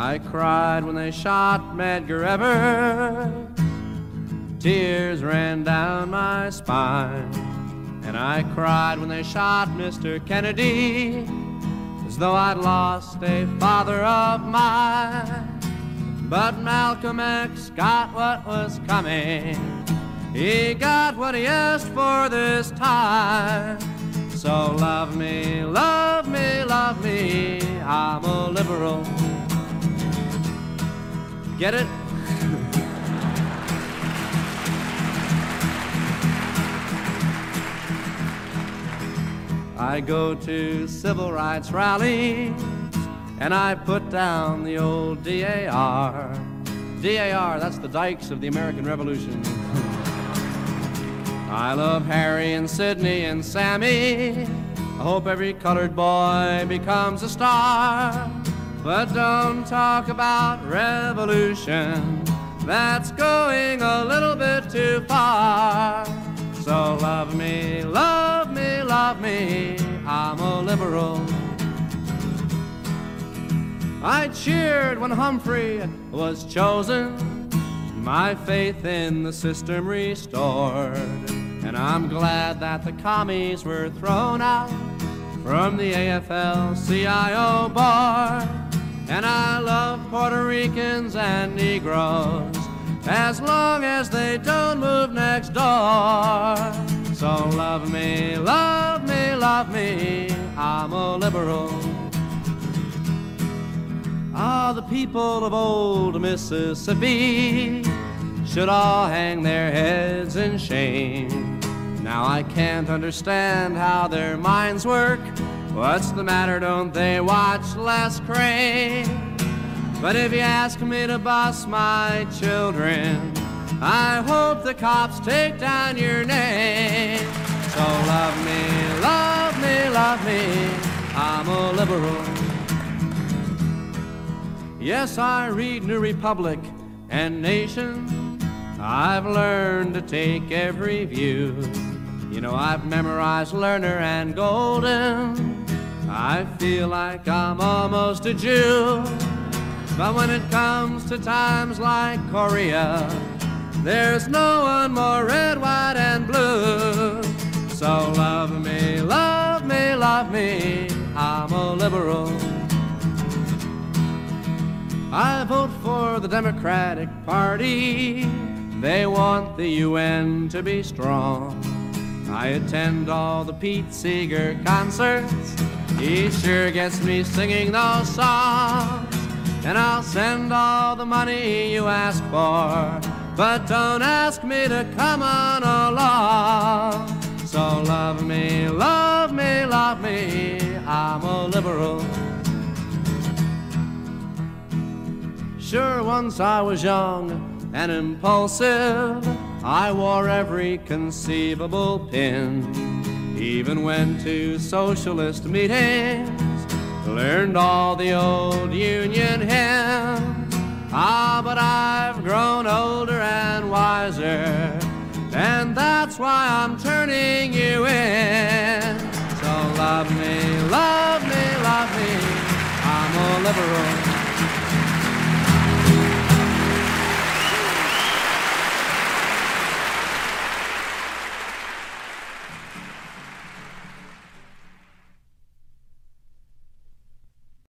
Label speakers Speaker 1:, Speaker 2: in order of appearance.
Speaker 1: I cried when they shot Medgar Evers. Tears ran down my spine. And I cried when they shot Mr. Kennedy, as though I'd lost a father of mine. But Malcolm X got what was coming. He got what he asked for this time. So love me, love me, love me, I'm a liberal. Get it? I go to civil rights rallies and I put down the old DAR. DAR, that's the dykes of the American Revolution. I love Harry and Sidney and Sammy. I hope every colored boy becomes a star. But don't talk about revolution. That's going a little bit too far. So love me, love me, love me, I'm a liberal. I cheered when Humphrey was chosen, my faith in the system restored. And I'm glad that the commies were thrown out from the AFL-CIO board. And I love Puerto Ricans and Negroes, as long as they don't move next door. So love me, love me, love me, I'm a liberal. Ah, the people of old Mississippi should all hang their heads in shame. Now I can't understand how their minds work. What's the matter, don't they watch Les Crane? But if you ask me to bus my children, I hope the cops take down your name. So love me, love me, love me, I'm a liberal. Yes, I read New Republic and Nation. I've learned to take every view. You know, I've memorized Lerner and Golden. I feel like I'm almost a Jew. But when it comes to times like Korea, there's no one more red, white, and blue. So love me, love me, love me, I'm a liberal. I vote for the Democratic Party. They want the UN to be strong. I attend all the Pete Seeger concerts. He sure gets me singing those songs. And I'll send all the money you ask for, but don't ask me to come on along. So love me, love me, love me, I'm a liberal. Sure, once I was young and impulsive, I wore every conceivable pin. Even went to socialist meetings, learned all the old Union hymns. Ah, but I've grown older and wiser, and that's why I'm turning you in. So love me, love me, love me, I'm a liberal.